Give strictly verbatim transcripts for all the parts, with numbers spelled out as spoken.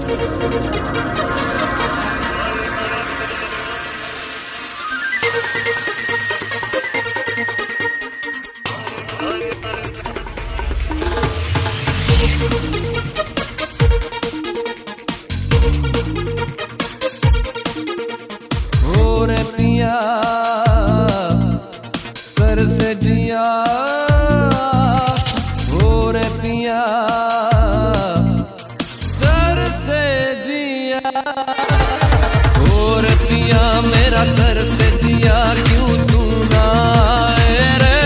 रे पिया कर से जिया, हो रे पिया कर से जिया, हो रे पिया मेरा कर से जिया क्यों तू ना आए रे,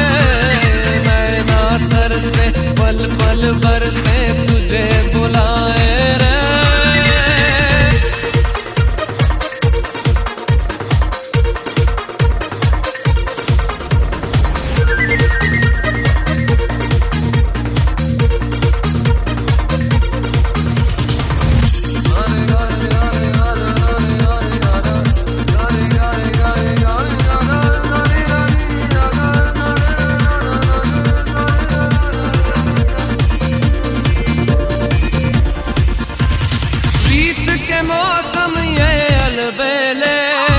नैना तर से पल पल भर से तुझे बुलाए रे। मौसम ये अलबेले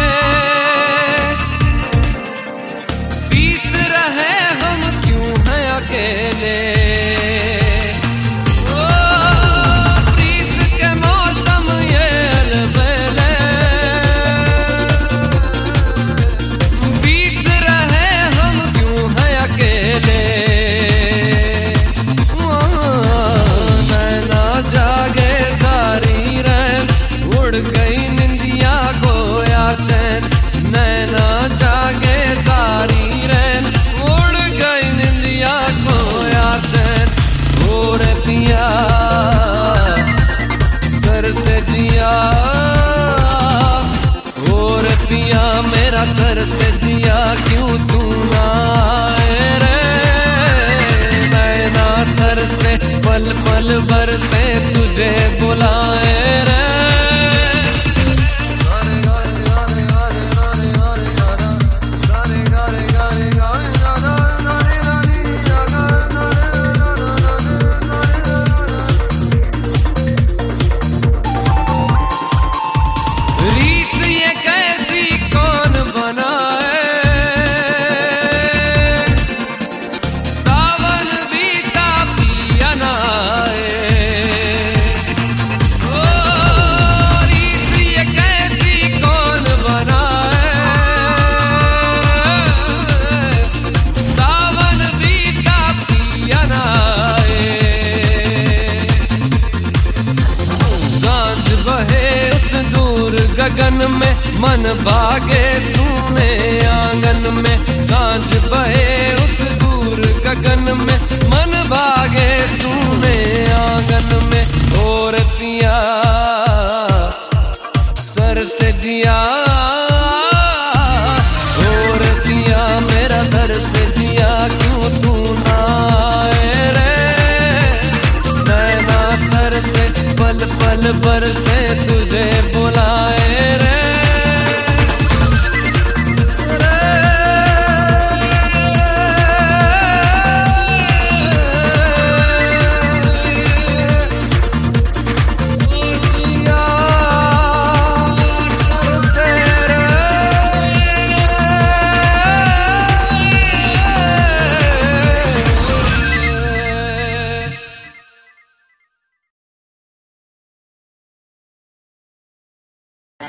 बीत रहे हम क्यों हैं अकेले, ओ प्रीत के मौसम ये अलबेले बीत रहे हम क्यों हैं अकेले। नैना जागे सारी रैन उड़ गई निंदिया गोया चैन, नैना जागे सारी रैन उड़ गई निंदिया गोया चैन, हो रे पिया कर से जिया, हो रे पिया मेरा कर से जिया क्यों तू ना आए रे, नैना तर से पल पल भर से तुझे बुलाए रे। गगन में मन भागे सुने आंगन में, सांझ बहे उस दूर गगन में मन भागे सुने आंगन में, और पिया कर से जिया, और पिया मेरा दर से जिया क्यों तू ना आए रे, नैना तर से पल पल पर से तू